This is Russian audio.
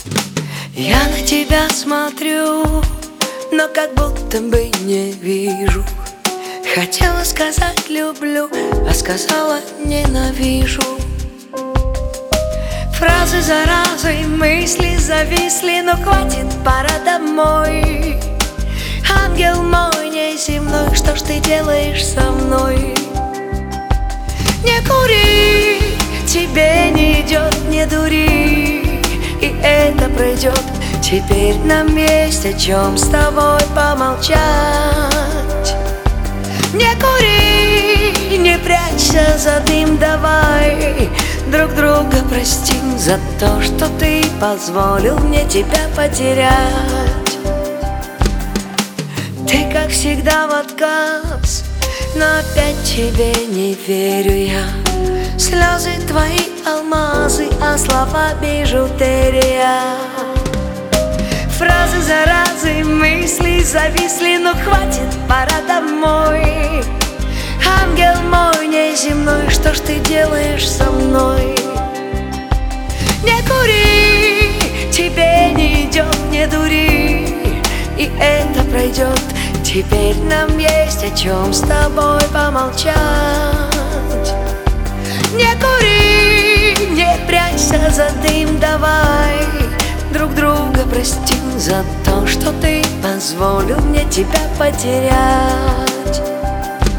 Я на тебя смотрю, но как будто бы не вижу. Хотела сказать люблю, а сказала ненавижу. Фразы за разой, мысли зависли, но хватит, пора домой. Ангел мой неземной, что ж ты делаешь со мной? Не кури, тебе не идет, не дури, и это пройдет. Теперь нам есть о чем с тобой помолчать. Не кури, не прячься за дым, давай друг друга простим за то, что ты позволил мне тебя потерять. Ты, как всегда, в отказ, но опять тебе не верю я. Слезы твои алмазы, а слова бижутерия. Фразы за разой, мысли зависли, но хватит, пора домой. Ангел мой неземной, что ж ты делаешь со мной? Не кури, тебе не идет, не дури, и это пройдет. Теперь нам есть о чем с тобой помолчать. Не кури, не прячься за дым, давай друг друга простим за то, что ты позволил мне тебя потерять.